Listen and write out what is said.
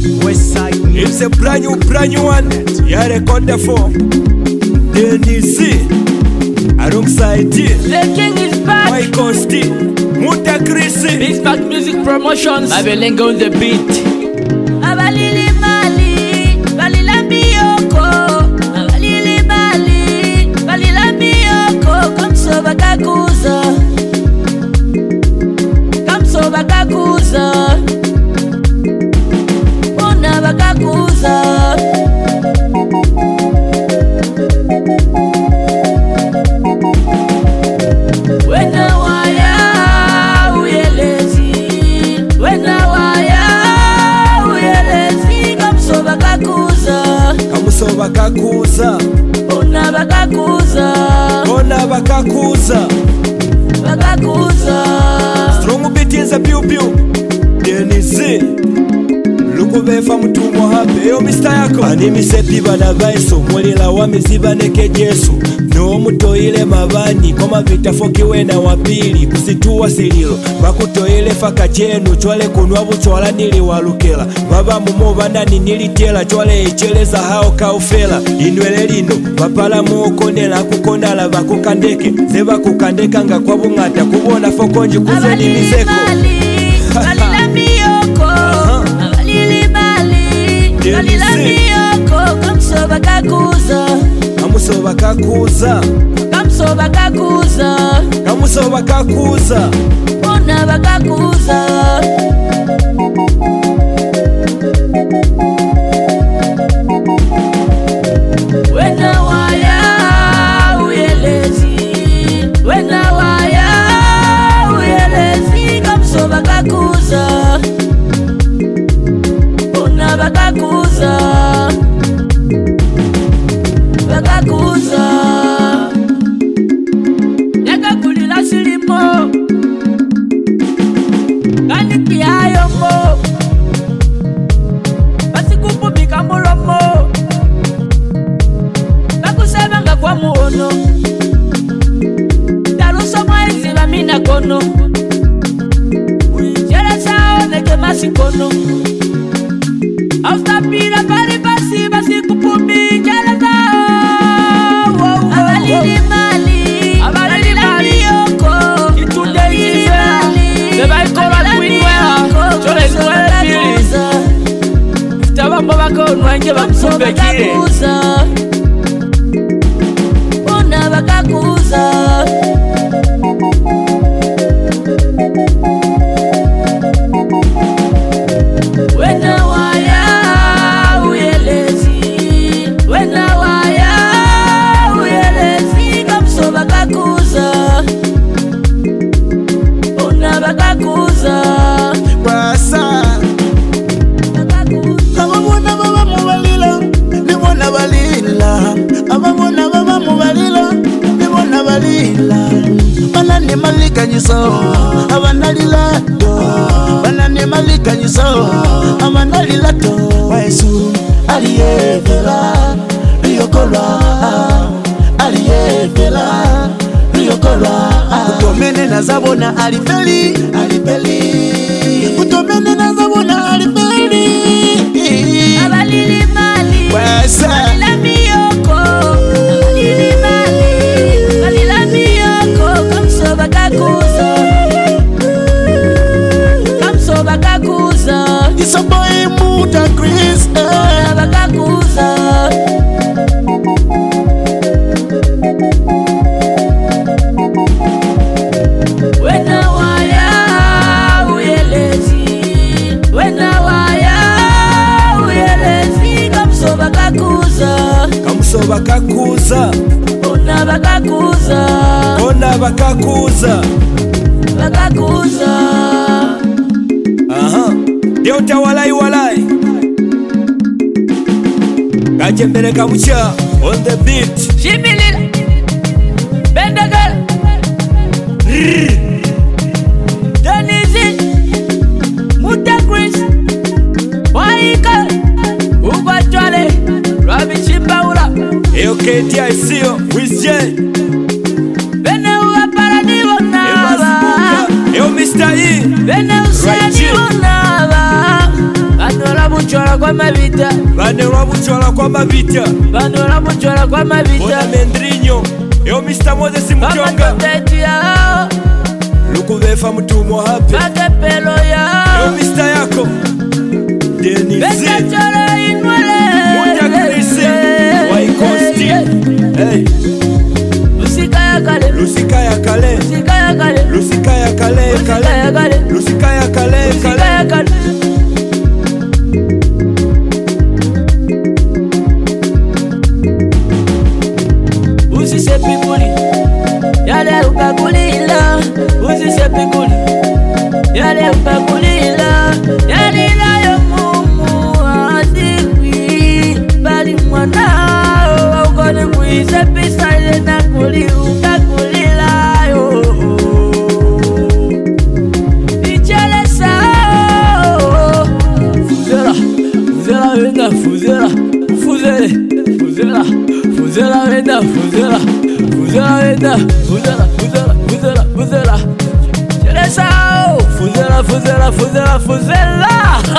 Westside. It's a brand new one. Yeah, record the form. DNC alongside The king is back. Michael Steve, Muta Chrissy, Big Back Music Promotions. Abelenga on the beat. Abalili mali, balila miyoko. Abalili mali, balila miyoko. Kamso bakakuza, kamso bakakuza, ona bakakuza. bakakuza, ona bakakuza, ona bakakuza, bakakuza. Strong beat is a pew pew. DNC lukubefa mutumwa hape yo Mr. yako animise piba na vaiso mwelila wa miziba neke jesu no mutoile mabani koma vitafoki wena wapili kusituwa sililo bakutoile faka chenu chwale kunwa buchwala nili walukela baba mumo bandani nilitela chwale echeleza hao kaufela inwele lino bapala muokonela kukondala bakukandeke zeba kukandeka nga kwa bungata kubona fokonji kuzeni mizeko balila miyoko, abalili mali, balila miyoko. Kamso bakakuza, kamuso bakakuza, kamso bakakuza, kamuso bakakuza, ona bakakuza. Wena waya uyelezi, wena waya uyelezi. Kamso bakakuza, ona bakakuza, bakakuza. Yakakulila silimo, kanikiayo mo, basikupumika mulomo, bakusebanga kwa muono, taluso mwezi bamina kono, uijelesa oneke masikono. After pira pari basi basi kupumi jelesa. Abalili mali, abalili miyoko. Itunde iziza. Seba ikola kuinwea. Chole ikwele pili. Taba mbabako nwange bakupekire. Ona bakakuza. Wena waya uyelezi, wena waya uyelezi. Kamso bakakuza, ona bakakuza, Basa bakakuza. abamona baba mubalila nibona balila abamona baba mubalila nibona balila banani malikanyiso abanalila to banani malikanyiso abanalila to Yesu aliyevela liyokolwa aliyevela liyokolwa kutomene nazabona alifeli kutomene nazabona alifeli Abalili mali, Wesa balila miyoko. Abalili mali, balila miyoko. Kamso bakakuza, kamso bakakuza, Isaboy Muta Chris ona bakakuza. Wena waya uyelezi, wena waya uyelezi. Kamso bakakuza, kamuso bakakuza, ona bakakuza, ona bakakuza. bakakuza. Aha, Delta walai walai Gajembere kamucha on the beat. Shimilila, Bendagal, Denizi, Muta Chris, Waika, Ubatwale, Rabi Chimbaula, AOKTI sio with J Bene uaparani wonaba, Eo Mr. E Bene usani wonaba. Anola buchora kwa kwa mabita banelwa buchwala kwa mabita banelwa buchwala kwa mabita bona mendrinyo yo Mr. Moses Mujonga bamatoteti yao lukubefa mutumo hape bakepelo yao yo Mr. yako Denise bekachora inwele Muja Krisi Waikosti hey Lusika ya kale Lusika ya kale Lusika ya kale Lusika ya kale Lusika ya kale Lusika ya kale Lusika ya kale Usise pikuli Yale ukakulila Usise pikuli Yale ukakulila Yanila yo mumu Asikwi Bali mwanao Ukone kuise pisa ile nakuli ukakulila yo Ichele sao Fuzela Fuzela wenda Fuzela Fuzele Fuzela Fuzela wenda Fuzela Fuzela wenda Fuzela Fuzela Fuzela Fuzela Ichele sao Fuzela Fuzela Fuzela Fuzela